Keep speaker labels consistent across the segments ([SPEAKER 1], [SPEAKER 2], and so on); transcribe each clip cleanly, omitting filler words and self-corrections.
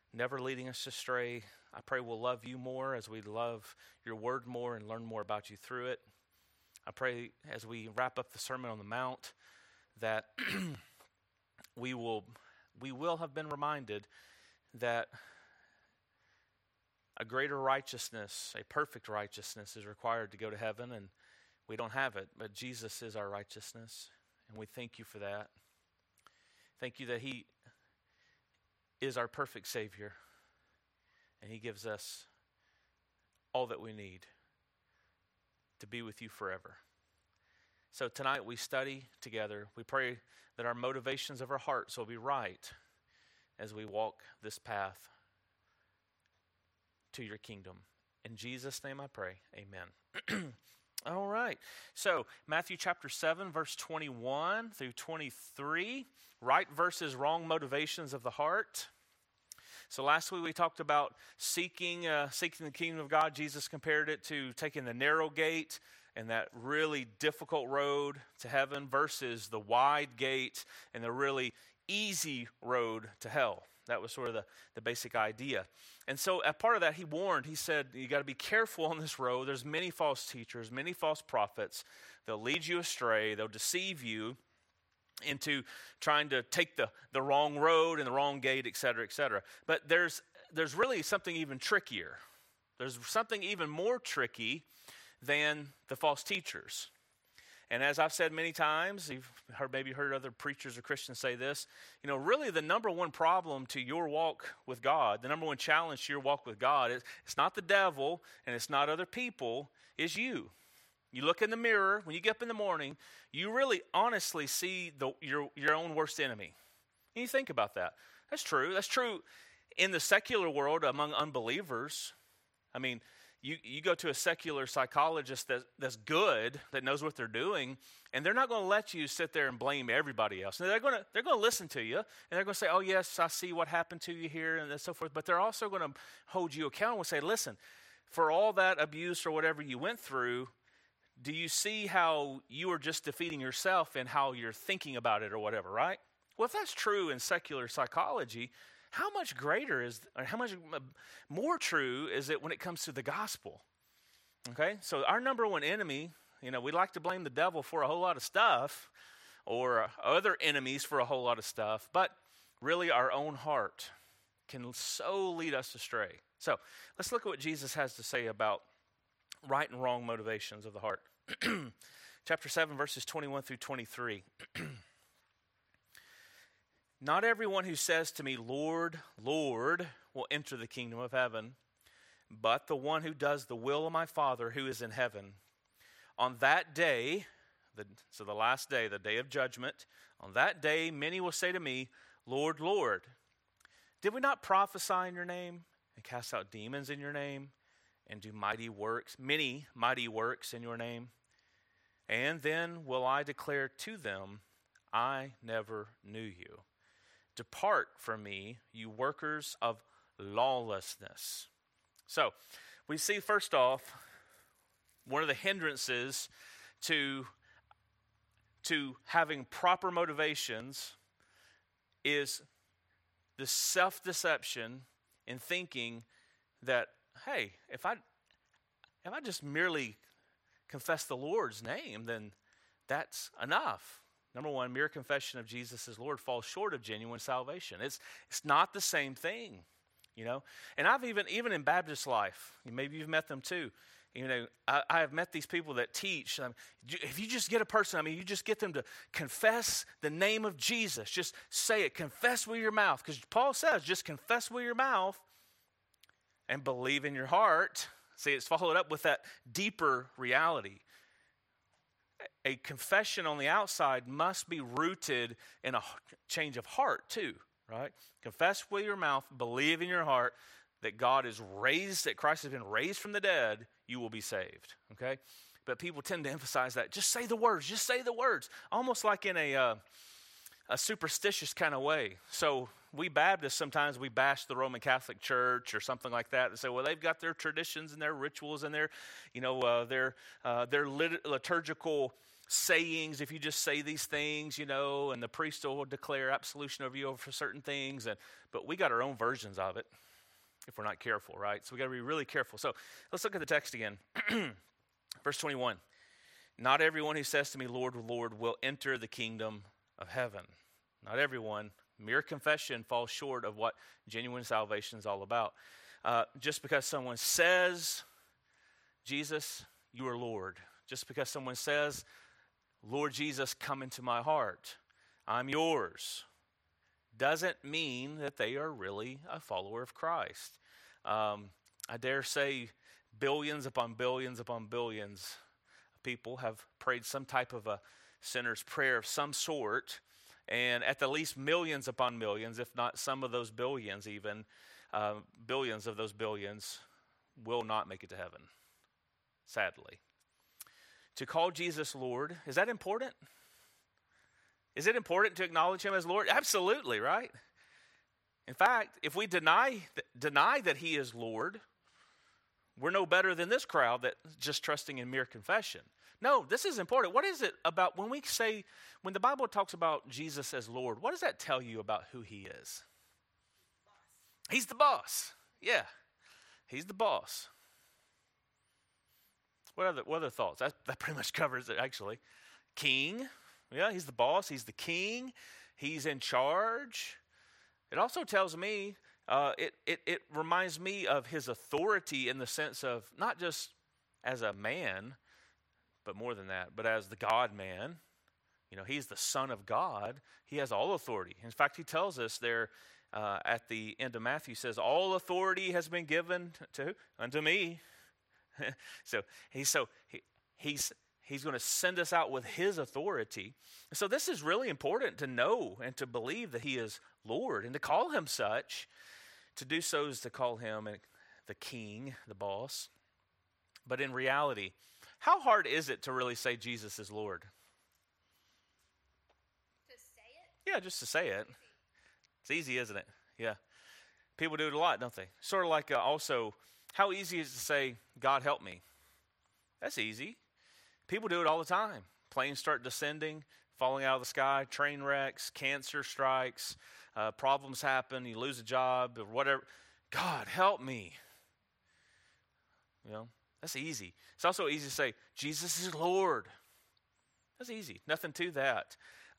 [SPEAKER 1] never leading us astray. I pray we'll love you more as we love your word more and learn more about you through it. I pray as we wrap up the Sermon on the Mount that we will have been reminded that a greater righteousness, a perfect righteousness is required to go to heaven, and we don't have it, but Jesus is our righteousness, and we thank you for that. Thank you that he is our perfect Savior, and he gives us all that we need to be with you forever. So tonight we study together. We pray that our motivations of our hearts will be right as we walk this path to your kingdom. In Jesus' name I pray, amen. All right, so Matthew chapter 7, verse 21 through 23, right versus wrong motivations of the heart. So last week we talked about seeking the kingdom of God. Jesus compared it to taking the narrow gate and that really difficult road to heaven versus the wide gate and the really easy road to hell. That was sort of the basic idea. And so as part of that, he warned, he said, you got to be careful on this road. There's many false teachers, many false prophets. They'll lead you astray. They'll deceive you into trying to take the wrong road and the wrong gate, et cetera, et cetera. But there's really something even trickier. There's something even more tricky than the false teachers. And as I've said many times, you've maybe heard other preachers or Christians say this, really the number one problem to your walk with God, the number one challenge to your walk with God, it's not the devil and it's not other people, it's you. You look in the mirror, when you get up in the morning, you really honestly see your own worst enemy. And you think about that. That's true. That's true in the secular world among unbelievers. I mean, you go to a secular psychologist that's good, that knows what they're doing, and they're not going to let you sit there and blame everybody else. They're going to listen to you, and they're going to say, oh, yes, I see what happened to you here, and so forth. But they're also going to hold you accountable and say, listen, for all that abuse or whatever you went through, do you see how you are just defeating yourself and how you're thinking about it or whatever, right? Well, if that's true in secular psychology, how much more true is it when it comes to the gospel? Okay, so our number one enemy, we like to blame the devil for a whole lot of stuff or other enemies for a whole lot of stuff, but really our own heart can so lead us astray. So let's look at what Jesus has to say about right and wrong motivations of the heart. Chapter 7, verses 21 through 23. Not everyone who says to me, Lord, Lord, will enter the kingdom of heaven, but the one who does the will of my Father who is in heaven. On that day, the last day, the day of judgment, on that day many will say to me, Lord, Lord, did we not prophesy in your name and cast out demons in your name and do many mighty works in your name? And then will I declare to them, I never knew you. Depart from me, you workers of lawlessness. So, we see first off, one of the hindrances to having proper motivations is the self-deception in thinking that, hey, if I just merely confess the Lord's name, then that's enough. Number one, mere confession of Jesus as Lord falls short of genuine salvation. It's not the same thing, And I've even in Baptist life, maybe you've met them too. I have met these people that teach. If you just get a person, you just get them to confess the name of Jesus. Just say it. Confess with your mouth. Because Paul says, just confess with your mouth and believe in your heart. See, it's followed up with that deeper reality. A confession on the outside must be rooted in a change of heart too, right? Confess with your mouth, believe in your heart that God is raised, that Christ has been raised from the dead, you will be saved, okay? But people tend to emphasize that. Just say the words, almost like in a superstitious kind of way. So we Baptists, sometimes we bash the Roman Catholic Church or something like that and say, well, they've got their traditions and their rituals and their liturgical sayings if you just say these things, and the priest will declare absolution over you for certain things. But we got our own versions of it if we're not careful, right? So we got to be really careful. So let's look at the text again. Verse 21. Not everyone who says to me, Lord, Lord, will enter the kingdom of heaven. Not everyone. Mere confession falls short of what genuine salvation is all about. Just because someone says, Jesus, you are Lord. Just because someone says, Lord Jesus, come into my heart, I'm yours, doesn't mean that they are really a follower of Christ. I dare say billions upon billions upon billions of people have prayed some type of a sinner's prayer of some sort, and at the least millions upon millions, if not some of those billions even, billions of those billions will not make it to heaven, sadly. To call Jesus Lord, is that important? Is it important to acknowledge him as Lord? Absolutely, right? In fact, if we deny that he is Lord, we're no better than this crowd that's just trusting in mere confession. No, this is important. What is it about when the Bible talks about Jesus as Lord, what does that tell you about who he is? He's the boss. Yeah, he's the boss. What other thoughts? That pretty much covers it, actually. King. Yeah, he's the boss. He's the king. He's in charge. It also tells me, it reminds me of his authority in the sense of not just as a man, but more than that, but as the God-man. He's the Son of God. He has all authority. In fact, he tells us there at the end of Matthew, says, all authority has been given unto me. So he's going to send us out with his authority. So this is really important to know and to believe that he is Lord, and to call him such. To do so is to call him the king, the boss. But in reality, how hard is it to really say Jesus is Lord?
[SPEAKER 2] To say it?
[SPEAKER 1] Yeah, just to say it. It's easy, isn't it? Yeah. People do it a lot, don't they? Sort of like also, how easy is it to say, God help me? That's easy. People do it all the time. Planes start descending, falling out of the sky, train wrecks, cancer strikes, problems happen, you lose a job or whatever. God help me. That's easy. It's also easy to say, Jesus is Lord. That's easy. Nothing to that.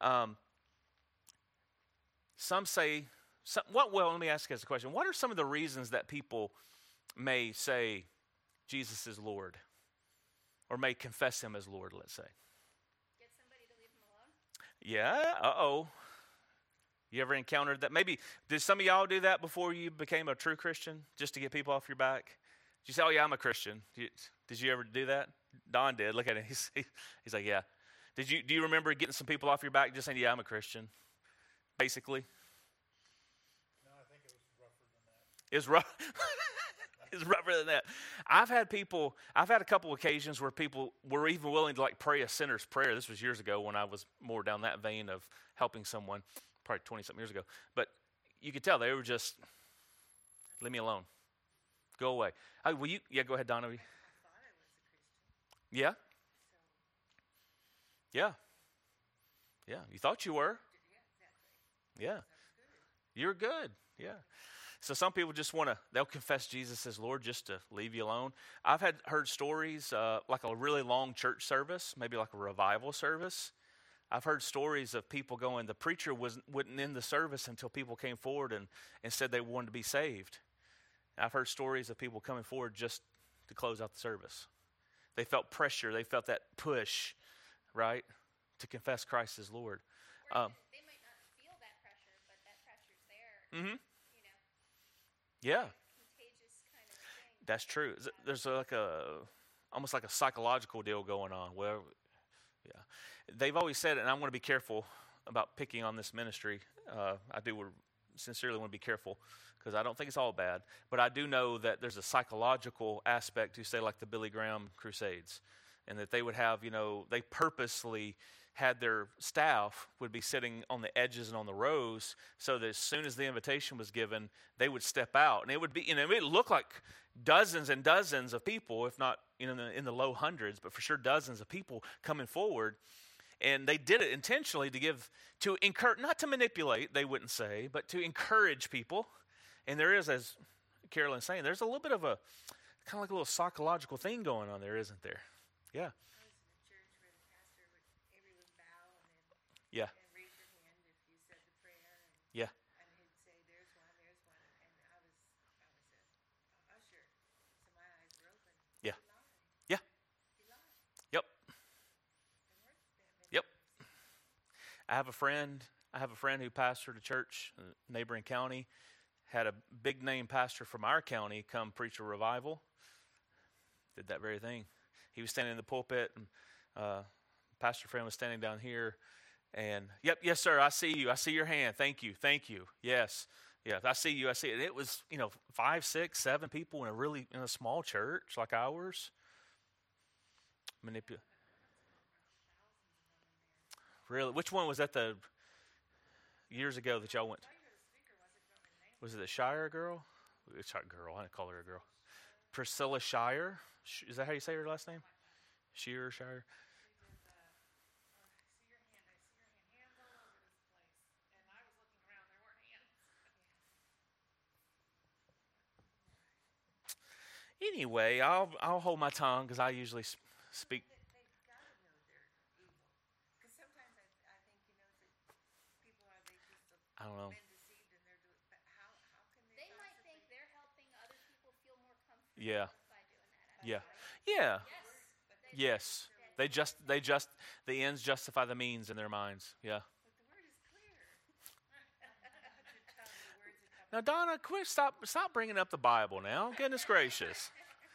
[SPEAKER 1] Some say, let me ask you guys a question. What are some of the reasons that people may say Jesus is Lord, or may confess him as Lord, let's say?
[SPEAKER 2] Get somebody to leave him alone?
[SPEAKER 1] Yeah, You ever encountered that? Maybe, did some of y'all do that before you became a true Christian, just to get people off your back? Did you say, oh yeah, I'm a Christian? Did you ever do that? Don did. Look at him. He's like, yeah. Do you remember getting some people off your back just saying, yeah, I'm a Christian? Basically.
[SPEAKER 3] No, I think it was rougher than that.
[SPEAKER 1] It was rough. It's rougher than that. I've had a couple occasions where people were even willing to pray a sinner's prayer. This was years ago when I was more down that vein of helping someone, probably 20-something years ago. But you could tell they were just, leave me alone. Go away. Oh, will you? Yeah, go ahead, Donna.
[SPEAKER 4] I thought I was a Christian.
[SPEAKER 1] Yeah?
[SPEAKER 4] So,
[SPEAKER 1] Yeah. Yeah. You thought you were?
[SPEAKER 4] yeah, exactly.
[SPEAKER 1] Yeah. You're good. Yeah. So some people just they'll confess Jesus as Lord just to leave you alone. I've heard stories like a really long church service, maybe like a revival service. I've heard stories of people going, the preacher wouldn't end the service until people came forward and said they wanted to be saved. And I've heard stories of people coming forward just to close out the service. They felt pressure. They felt that push, right, to confess Christ as Lord.
[SPEAKER 2] Or they might not feel that pressure, but that pressure's there.
[SPEAKER 1] Mm-hmm. Yeah.
[SPEAKER 2] Contagious kind of thing.
[SPEAKER 1] That's true. There's almost like a psychological deal going on where, yeah. They've always said it, and I want to be careful about picking on this ministry. I do sincerely want to be careful because I don't think it's all bad. But I do know that there's a psychological aspect to, say, like the Billy Graham Crusades, and that they would have, they purposely had their staff would be sitting on the edges and on the rows, so that as soon as the invitation was given, they would step out, and it would be, it would look like dozens and dozens of people, if not in the low hundreds, but for sure dozens of people coming forward. And they did it intentionally to encourage, not to manipulate, they wouldn't say, but to encourage people. And there is, as Carolyn's saying, there's a little bit of a kind of like a little psychological thing going on there, isn't there? Yeah.
[SPEAKER 4] I was in a church where the pastor everyone bow and
[SPEAKER 1] Yeah.
[SPEAKER 4] and raise your hand if you said the prayer,
[SPEAKER 1] Yeah.
[SPEAKER 4] and he'd say, "There's one," and I was a usher, so my eyes were open.
[SPEAKER 1] Yeah.
[SPEAKER 4] He lied.
[SPEAKER 1] Yeah.
[SPEAKER 4] He lied.
[SPEAKER 1] Yep.
[SPEAKER 4] There weren't that many.
[SPEAKER 1] Yep. I have a friend who pastored a church in a neighboring county, had a big name pastor from our county come preach a revival. Did that very thing. He was standing in the pulpit, and pastor friend was standing down here, and yes sir, I see you. I see your hand. Thank you. Yes. I see you. I see it. It was 5, 6, 7 people in a small church like ours. Really? Which one was that? The years ago that y'all went? Was it the Shire girl? It's not girl. I didn't call her a girl. Priscilla Shire. Is that how you say her last name? Shire.
[SPEAKER 4] I see your hand. Hands all over this place. And I was looking around. There weren't hands.
[SPEAKER 1] Anyway, I'll hold my tongue because I usually speak.
[SPEAKER 4] They've got to know they're evil. Because sometimes I think, that people are, they just
[SPEAKER 1] I don't know.
[SPEAKER 4] been deceived and they're doing, but how can they
[SPEAKER 2] They might
[SPEAKER 4] possibly-
[SPEAKER 2] think they're helping other people feel more comfortable
[SPEAKER 1] Yeah.
[SPEAKER 2] by doing that.
[SPEAKER 1] Yeah. Yeah.
[SPEAKER 2] Yes.
[SPEAKER 1] Yes. The ends justify the means in their minds. Yeah.
[SPEAKER 4] But the word is clear.
[SPEAKER 1] Now, Donna, quit! Stop bringing up the Bible now. Goodness gracious.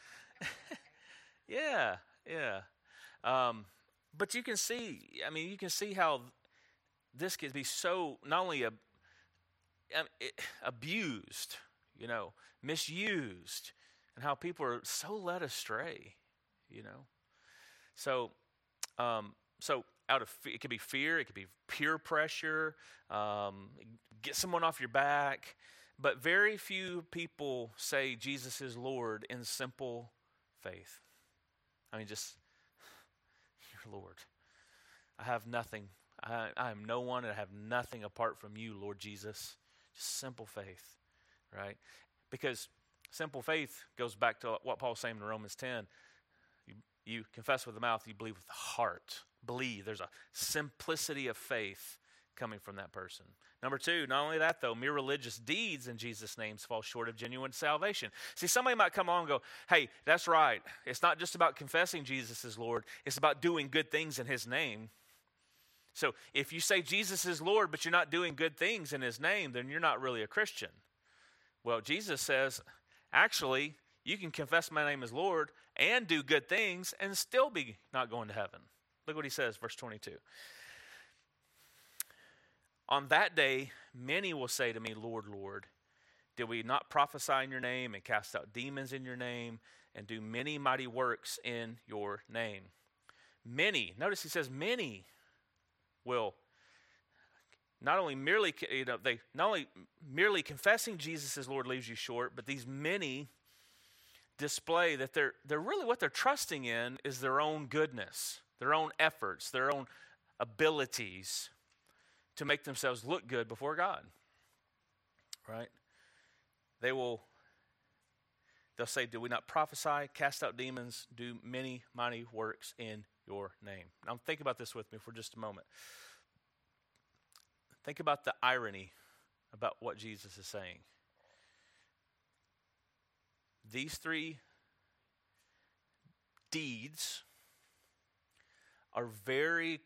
[SPEAKER 1] Yeah. But you can see. I mean, you can see how this could be so not only abused, misused, and how people are so led astray. So out of it could be fear, it could be peer pressure, get someone off your back. But very few people say Jesus is Lord in simple faith. I mean, just, you're Lord. I have nothing. I am no one, and I have nothing apart from you, Lord Jesus. Just simple faith, right? Because simple faith goes back to what Paul's saying in Romans 10. You confess with the mouth, you believe with the heart. Believe. There's a simplicity of faith coming from that person. Number 2, not only that though, mere religious deeds in Jesus' name fall short of genuine salvation. See, somebody might come along and go, hey, that's right. It's not just about confessing Jesus is Lord. It's about doing good things in his name. So if you say Jesus is Lord, but you're not doing good things in his name, then you're not really a Christian. Well, Jesus says, actually, you can confess my name as Lord and do good things and still be not going to heaven. Look what he says, verse 22. On that day, many will say to me, Lord, Lord, did we not prophesy in your name and cast out demons in your name and do many mighty works in your name? Many, notice he says many will not only merely confessing Jesus as Lord leaves you short, but these many display that they're really what they're trusting in is their own goodness, their own efforts, their own abilities to make themselves look good before God. Right? They'll say, "Did we not prophesy, cast out demons, do many mighty works in your name?" Now think about this with me for just a moment. Think about the irony about what Jesus is saying. These 3 deeds are very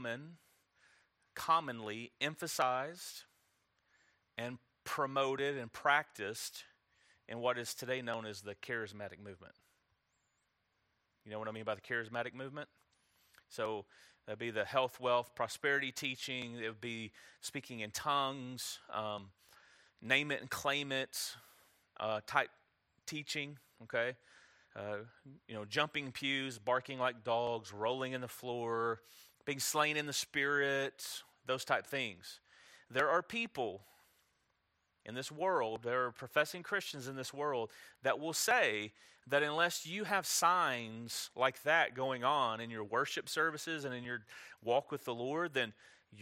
[SPEAKER 1] commonly emphasized and promoted and practiced in what is today known as the charismatic movement. You know what I mean by the charismatic movement? So that'd be the health, wealth, prosperity teaching. It would be speaking in tongues, name it and claim it type teaching, okay? Jumping pews, barking like dogs, rolling in the floor, being slain in the Spirit, those type things. There are people in this world, there are professing Christians in this world that will say that unless you have signs like that going on in your worship services and in your walk with the Lord, then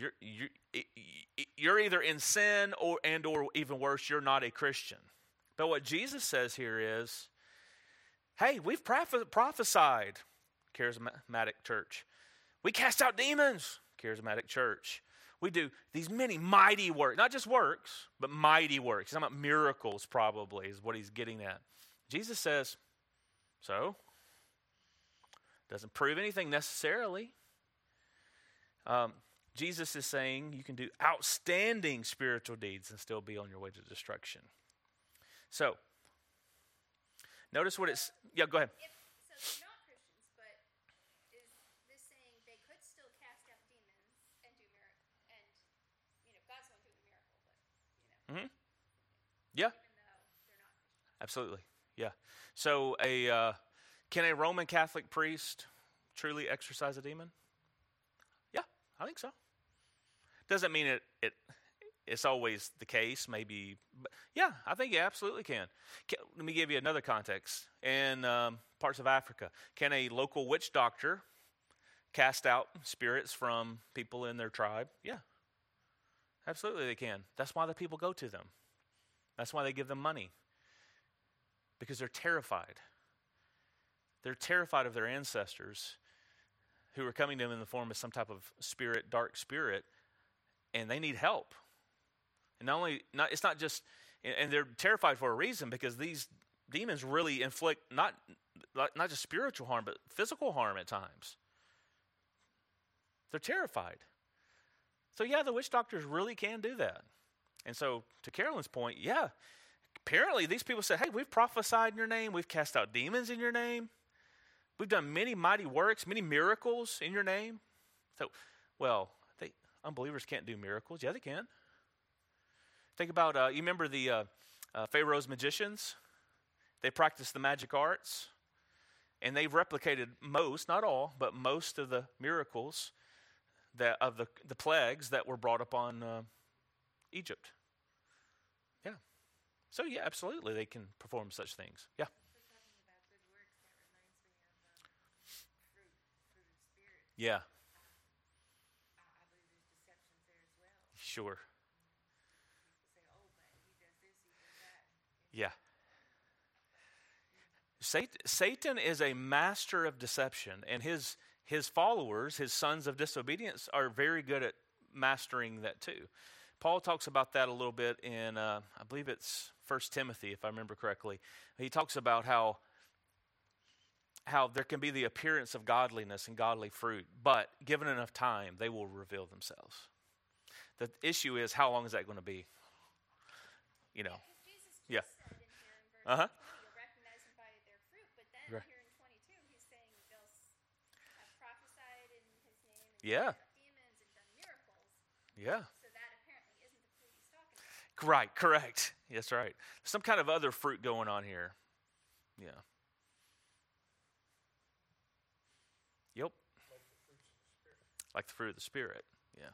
[SPEAKER 1] you're either in sin or even worse, you're not a Christian. But what Jesus says here is, hey, we've prophesied, charismatic church. We cast out demons, charismatic church. We do these many mighty works, not just works, but mighty works. He's talking about miracles probably is what he's getting at. Jesus says, so, doesn't prove anything necessarily. Jesus is saying you can do outstanding spiritual deeds and still be on your way to destruction. So, notice what it's, yeah, go ahead.
[SPEAKER 2] So they're not Christians, but is this saying they could still cast out demons and do miracles? And, God's going to do the miracle, but,
[SPEAKER 1] Yeah,
[SPEAKER 2] even though they're not Christians.
[SPEAKER 1] absolutely. Yeah. So, can a Roman Catholic priest truly exorcise a demon? Yeah, I think so. Doesn't mean it's always the case, maybe. But yeah, I think you absolutely can. Let me give you another context. In parts of Africa, can a local witch doctor cast out spirits from people in their tribe? Yeah, absolutely they can. That's why the people go to them. That's why they give them money. Because they're terrified. They're terrified of their ancestors who are coming to them in the form of some type of spirit, dark spirit, and they need help. And it's not just, and they're terrified for a reason, because these demons really inflict not just spiritual harm, but physical harm at times. They're terrified. So yeah, the witch doctors really can do that. And so to Carolyn's point, yeah, apparently these people say, hey, we've prophesied in your name, we've cast out demons in your name, we've done many mighty works, many miracles in your name. So, well, unbelievers can't do miracles. Yeah, they can. Think about, you remember the Pharaoh's magicians? They practiced the magic arts, and they've replicated most, not all, but most of the miracles of the plagues that were brought upon Egypt. Yeah. So, yeah, absolutely, they can perform such things. Yeah.
[SPEAKER 4] We're talking about good works. That reminds me of fruit of the Spirit.
[SPEAKER 1] Yeah,
[SPEAKER 4] I believe there's deceptions there as well.
[SPEAKER 1] sure.
[SPEAKER 4] People say, oh, but he does this, he does that.
[SPEAKER 1] Yeah. Satan is a master of deception, and his followers, his sons of disobedience, are very good at mastering that too. Paul talks about that a little bit in, I believe it's 1 Timothy, if I remember correctly. He talks about how there can be the appearance of godliness and godly fruit, but given enough time, they will reveal themselves. The issue is, how long is that going to be?
[SPEAKER 2] Because Jesus just
[SPEAKER 1] Yeah.
[SPEAKER 2] said in here in verse 20, you'll recognize them by their fruit. But then
[SPEAKER 1] Right.
[SPEAKER 2] here in 22, he's saying they'll have prophesied in his name and
[SPEAKER 1] Yeah.
[SPEAKER 2] cast out demons and done miracles.
[SPEAKER 1] Yeah.
[SPEAKER 2] So that apparently isn't the fruit he's talking about.
[SPEAKER 1] Right, correct. That's right. Some kind of other fruit going on here. Yeah. Yep. Like the fruit of the Spirit. Yeah.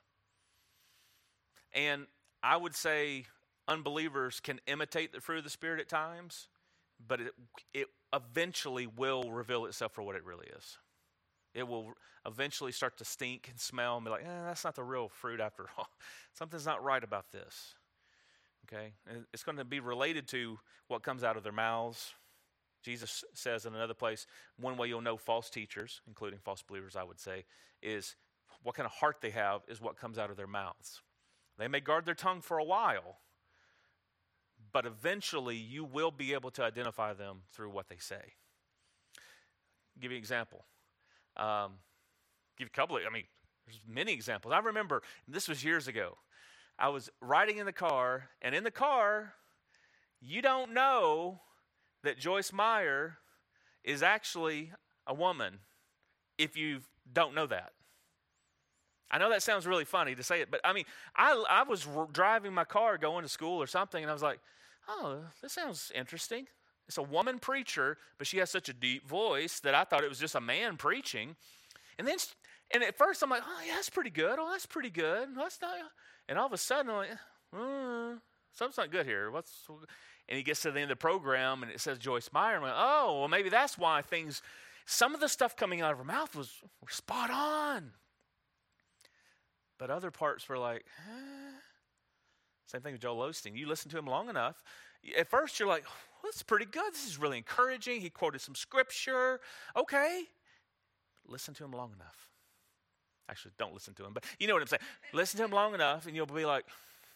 [SPEAKER 1] And I would say unbelievers can imitate the fruit of the Spirit at times, but it eventually will reveal itself for what it really is. It will eventually start to stink and smell and be like, that's not the real fruit after all. Something's not right about this. Okay? And it's going to be related to what comes out of their mouths. Jesus says in another place, one way you'll know false teachers, including false believers, I would say, is what kind of heart they have is what comes out of their mouths. They may guard their tongue for a while, but eventually you will be able to identify them through what they say. Give you an example. Give you a couple of, there's many examples. I remember, this was years ago, I was riding in the car, and in the car, you don't know that Joyce Meyer is actually a woman if you don't know that. I know that sounds really funny to say it, but I was driving my car going to school or something, and I was like, oh, this sounds interesting. It's a woman preacher, but she has such a deep voice that I thought it was just a man preaching. And then And at first I'm like, oh, yeah, that's pretty good. Oh, that's pretty good. That's not. And all of a sudden I'm like, something's not good here. And he gets to the end of the program and it says Joyce Meyer. I'm like, oh, well, maybe that's why some of the stuff coming out of her mouth were spot on. But other parts were like, Same thing with Joel Osteen. You listen to him long enough. At first you're like, well, that's pretty good. This is really encouraging. He quoted some scripture. Okay. Listen to him long enough. Actually, don't listen to him, but you know what I'm saying. Listen to him long enough and you'll be like,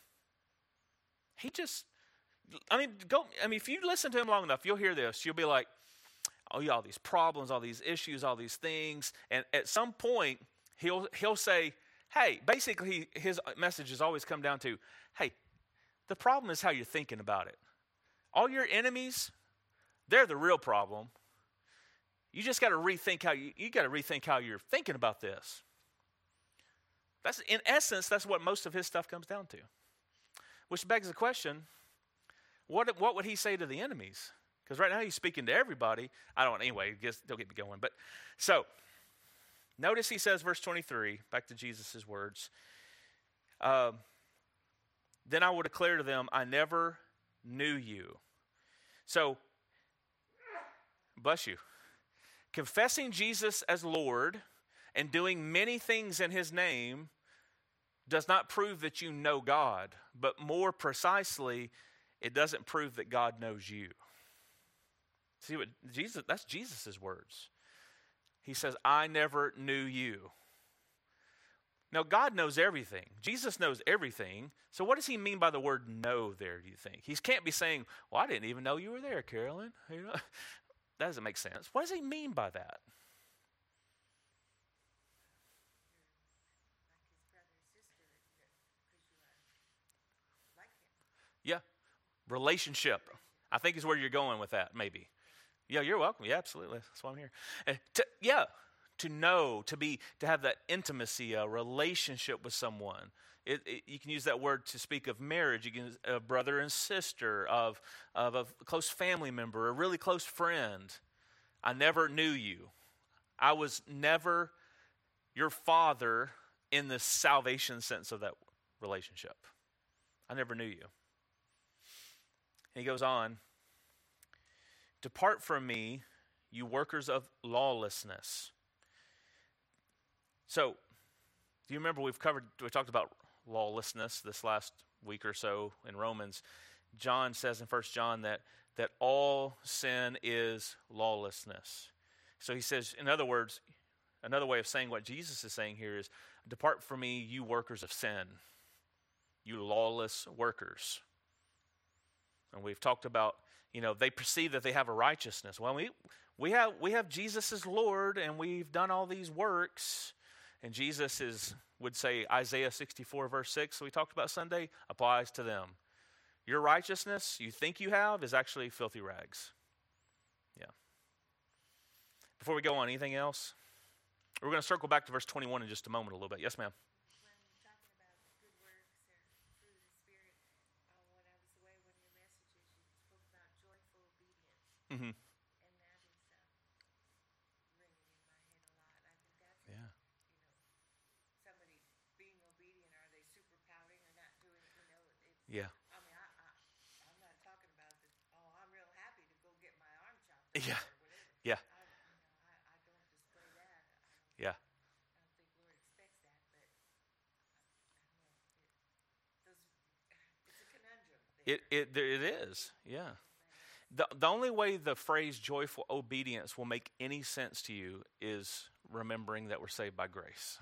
[SPEAKER 1] if you listen to him long enough, you'll hear this. You'll be like, oh, yeah, all these problems, all these issues, all these things. And at some point, he'll say, hey, basically his message has always come down to, hey, the problem is how you're thinking about it. All your enemies, they're the real problem. You just got to rethink how you're thinking about this. In essence, that's what most of his stuff comes down to. Which begs the question, what would he say to the enemies? Because right now he's speaking to everybody. Don't get me going. But so, notice he says, verse 23, back to Jesus' words. Then I will declare to them, I never knew you. So, bless you. Confessing Jesus as Lord and doing many things in his name does not prove that you know God, but more precisely, it doesn't prove that God knows you. See what that's Jesus' words. He says, I never knew you. Now, God knows everything. Jesus knows everything. So what does he mean by the word know there, do you think? He can't be saying, well, I didn't even know you were there, Carolyn. That doesn't make sense. What does he mean by that? Yeah, relationship. I think is where you're going with that, maybe. Yeah, you're welcome. Yeah, absolutely. That's why I'm here. To know, to have that intimacy, a relationship with someone. You can use that word to speak of marriage. You can use a brother and sister, of a close family member, a really close friend. I never knew you. I was never your father in the salvation sense of that relationship. I never knew you. And he goes on, depart from me, you workers of lawlessness. So, do you remember we talked about lawlessness this last week or so in Romans. John says in 1 John that all sin is lawlessness. So he says, in other words, another way of saying what Jesus is saying here is, depart from me, you workers of sin, you lawless workers. And we've talked about, they perceive that they have a righteousness. Well, we have Jesus as Lord, and we've done all these works. And Jesus would say Isaiah 64 verse 6, we talked about Sunday, applies to them. Your righteousness you think you have is actually filthy rags. Yeah. Before we go on, anything else? We're going to circle back to verse 21 in just a moment a little bit. Yes, ma'am.
[SPEAKER 4] When talking about good works or fruit of the Spirit, when I was away, one of your messages, you spoke about joyful obedience.
[SPEAKER 1] Mm-hmm.
[SPEAKER 4] And that is ringing in my head a lot. I think that's, somebody being obedient. Are they super pouting or not doing,
[SPEAKER 1] Yeah.
[SPEAKER 4] I mean, I'm not talking about I'm real happy to go get my arm chopped.
[SPEAKER 1] Yeah.
[SPEAKER 4] Or whatever.
[SPEAKER 1] Yeah.
[SPEAKER 4] I don't display that.
[SPEAKER 1] Yeah.
[SPEAKER 4] I don't think Lord expects that, but I don't know. It's a conundrum there.
[SPEAKER 1] It is, yeah. The only way the phrase joyful obedience will make any sense to you is remembering that we're saved by grace.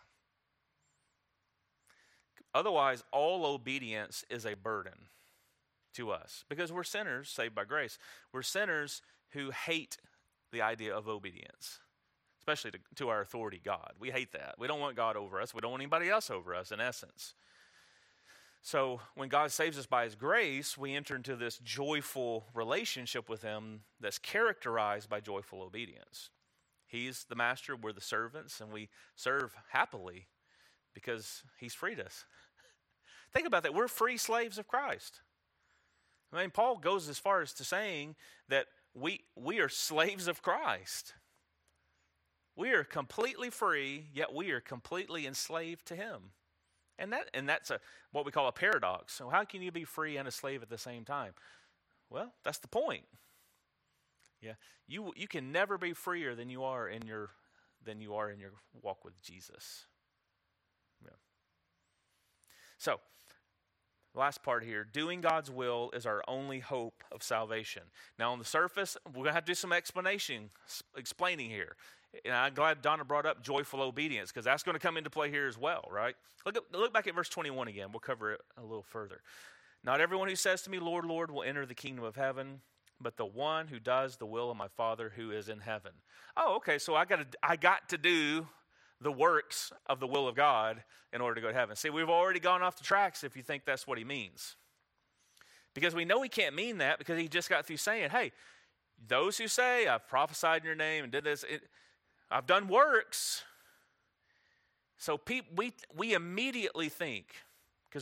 [SPEAKER 1] Otherwise, all obedience is a burden to us because we're sinners saved by grace. We're sinners who hate the idea of obedience, especially to our authority, God. We hate that. We don't want God over us. We don't want anybody else over us, in essence. So when God saves us by his grace, we enter into this joyful relationship with him that's characterized by joyful obedience. He's the master, we're the servants, and we serve happily because he's freed us. Think about that. We're free slaves of Christ. I mean, Paul goes as far as to saying that we are slaves of Christ. We are completely free, yet we are completely enslaved to him. And that's what we call a paradox. So how can you be free and a slave at the same time? Well, that's the point. Yeah, you can never be freer than you are in your walk with Jesus. Yeah. So, last part here, doing God's will is our only hope of salvation. Now, on the surface, we're going to have to do some explaining here. And I'm glad Donna brought up joyful obedience, because that's going to come into play here as well, right? Look back at verse 21 again. We'll cover it a little further. Not everyone who says to me, Lord, Lord, will enter the kingdom of heaven, but the one who does the will of my Father who is in heaven. Oh, okay, so I got to do the works of the will of God in order to go to heaven. See, we've already gone off the tracks if you think that's what he means. Because we know he can't mean that, because he just got through saying, hey, those who say, I've prophesied in your name and did this, I've done works. So we immediately think, because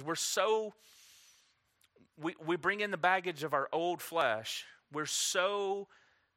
[SPEAKER 1] we bring in the baggage of our old flesh, we're so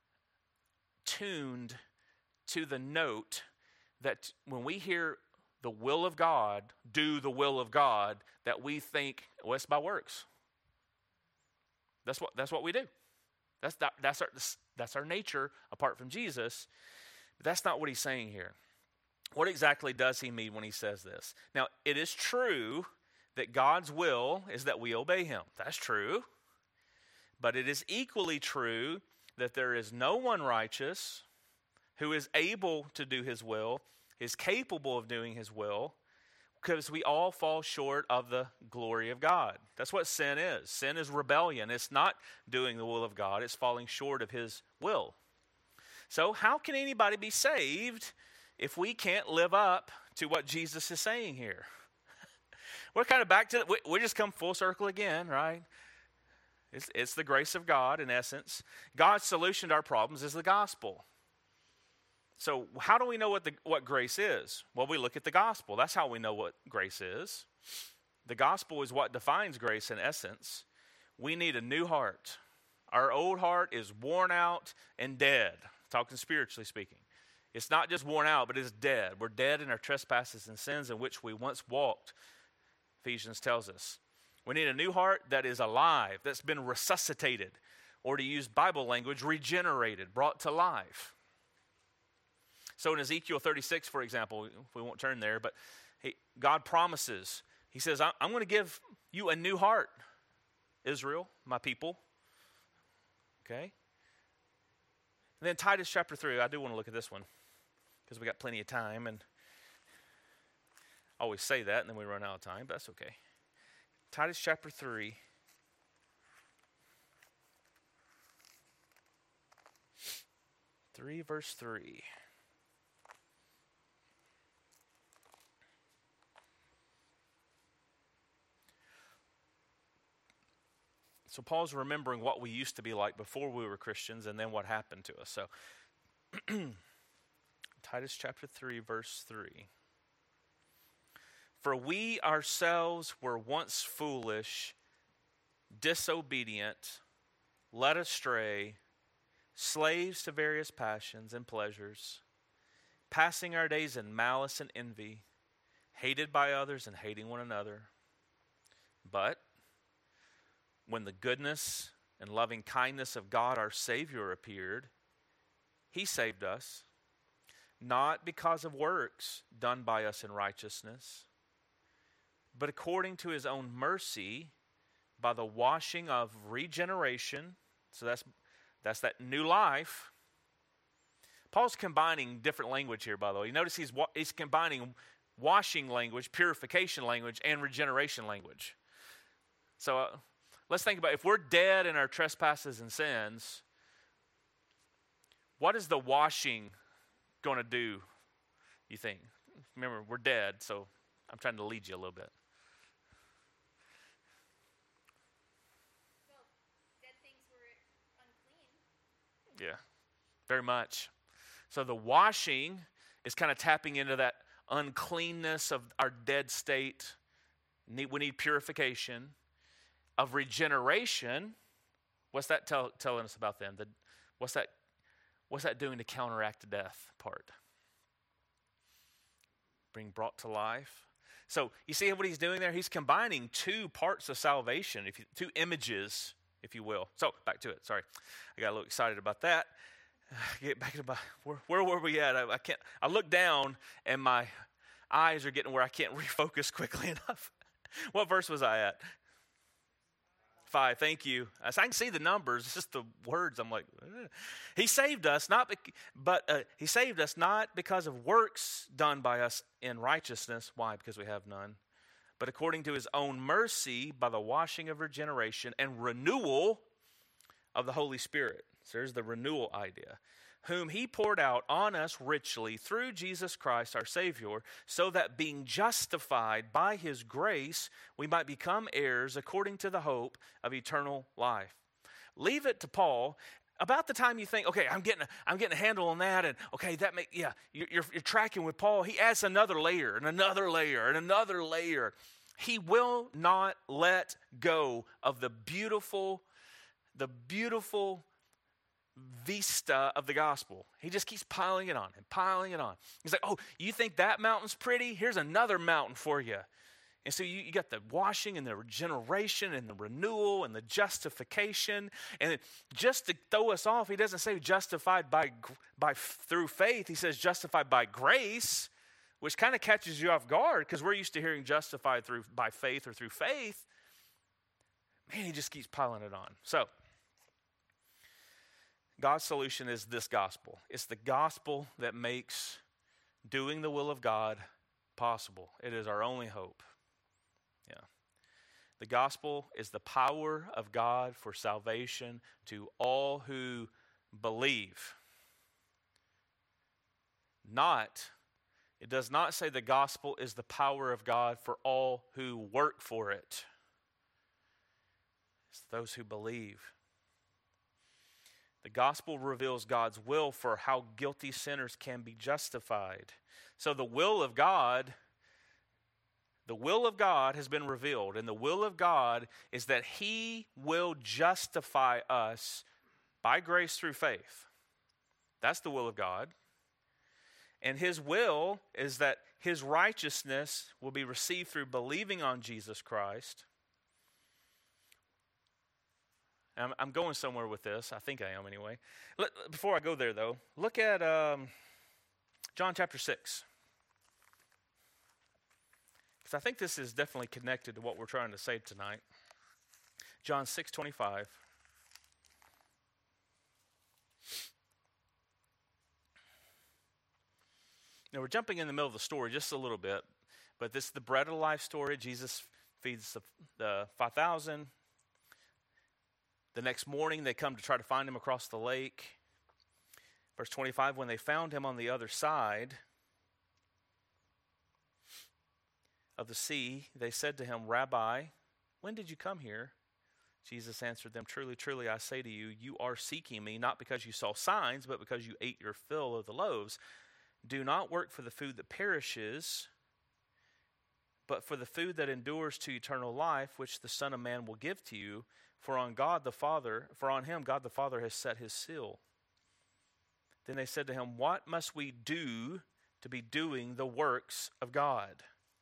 [SPEAKER 1] tuned to the note that when we hear the will of God, do the will of God, that we think, well, it's by works. That's what we do. That's our nature apart from Jesus. But that's not what he's saying here. What exactly does he mean when he says this? Now, it is true that God's will is that we obey him. That's true. But it is equally true that there is no one righteous who is able to do his will, is capable of doing his will, because we all fall short of the glory of God. That's what sin is. Sin is rebellion. It's not doing the will of God. It's falling short of his will. So how can anybody be saved if we can't live up to what Jesus is saying here? We're kind of back to, we just come full circle again, right? It's the grace of God in essence. God's solution to our problems is the gospel. So how do we know what grace is? Well, we look at the gospel. That's how we know what grace is. The gospel is what defines grace in essence. We need a new heart. Our old heart is worn out and dead, talking spiritually speaking. It's not just worn out, but it's dead. We're dead in our trespasses and sins in which we once walked, Ephesians tells us. We need a new heart that is alive, that's been resuscitated, or to use Bible language, regenerated, brought to life. So in Ezekiel 36, for example, we won't turn there, but God promises, he says, I'm going to give you a new heart, Israel, my people. Okay? And then Titus chapter 3, I do want to look at this one, because we got plenty of time, and I always say that, and then we run out of time, but that's okay. Titus chapter 3. Verse 3. So Paul's remembering what we used to be like before we were Christians and then what happened to us. So Titus chapter 3, verse 3. For we ourselves were once foolish, disobedient, led astray, slaves to various passions and pleasures, passing our days in malice and envy, hated by others and hating one another. But when the goodness and loving kindness of God our Savior appeared, he saved us, not because of works done by us in righteousness, but according to his own mercy, by the washing of regeneration. So that's that new life. Paul's combining different language here, by the way. You notice he's combining washing language, purification language, and regeneration language. So let's think about, if we're dead in our trespasses and sins, what is the washing going to do, you think? Remember, we're dead, so I'm trying to lead you a little bit.
[SPEAKER 2] Well, dead things were unclean.
[SPEAKER 1] Yeah, very much. So the washing is kind of tapping into that uncleanness of our dead state. We need purification. Of regeneration, what's that telling us about then? What's that doing to counteract the death part? being brought to life. So you see what he's doing there? He's combining two parts of salvation, two images, if you will. So back to it. Sorry, I got a little excited about that. Get back to where were we at? I can't. I look down and my eyes are getting where I can't refocus quickly enough. What verse was I at? 5. Thank you. I can see the numbers. It's just the words. I'm like, He saved us He saved us not because of works done by us in righteousness. Why? Because we have none. But according to His own mercy, by the washing of regeneration and renewal of the Holy Spirit. So there's the renewal idea. Whom He poured out on us richly through Jesus Christ our Savior, so that being justified by His grace, we might become heirs according to the hope of eternal life. Leave it to Paul. About the time you think, okay, I'm getting a handle on that, and okay, you're tracking with Paul. He adds another layer and another layer and another layer. He will not let go of the beautiful vista of the gospel. He just keeps piling it on and piling it on. He's like, oh, you think that mountain's pretty? Here's another mountain for you. And so you got the washing and the regeneration and the renewal and the justification. And just to throw us off, he doesn't say justified through faith. He says justified by grace, which kind of catches you off guard because we're used to hearing justified by faith or through faith. Man, he just keeps piling it on. So God's solution is this gospel. It's the gospel that makes doing the will of God possible. It is our only hope. Yeah. The gospel is the power of God for salvation to all who believe. It does not say the gospel is the power of God for all who work for it. It's those who believe. The gospel reveals God's will for how guilty sinners can be justified. So the will of God has been revealed, and the will of God is that He will justify us by grace through faith. That's the will of God. And His will is that His righteousness will be received through believing on Jesus Christ. I'm going somewhere with this. I think I am anyway. Before I go there, though, look at John chapter 6. Because I think this is definitely connected to what we're trying to say tonight. John 6:25. Now, we're jumping in the middle of the story just a little bit, but this is the bread of life story. Jesus feeds the 5,000. The next morning, they come to try to find Him across the lake. Verse 25, when they found Him on the other side of the sea, they said to Him, Rabbi, when did you come here? Jesus answered them, truly, truly, I say to you, you are seeking me, not because you saw signs, but because you ate your fill of the loaves. Do not work for the food that perishes, but for the food that endures to eternal life, which the Son of Man will give to you. For on Him God the Father has set His seal. Then they said to Him, what must we do to be doing the works of God?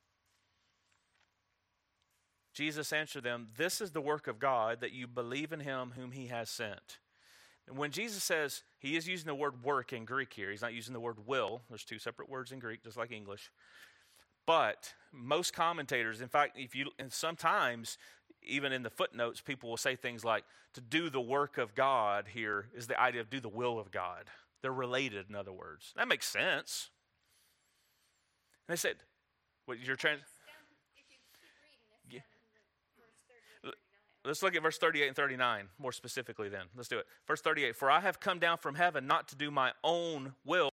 [SPEAKER 1] Jesus answered them, this is the work of God, that you believe in Him whom He has sent. And when Jesus says, He is using the word work in Greek here. He's not using the word will. There's two separate words in Greek, just like English. But most commentators, in fact, and sometimes even in the footnotes, people will say things like, to do the work of God here is the idea of do the will of God. They're related, in other words. That makes sense. And they said, what, you're trying...
[SPEAKER 2] If you keep reading, it's down in verse 38 and 39.
[SPEAKER 1] Let's look at verse 38 and 39 more specifically then. Let's do it. Verse 38, for I have come down from heaven not to do my own will,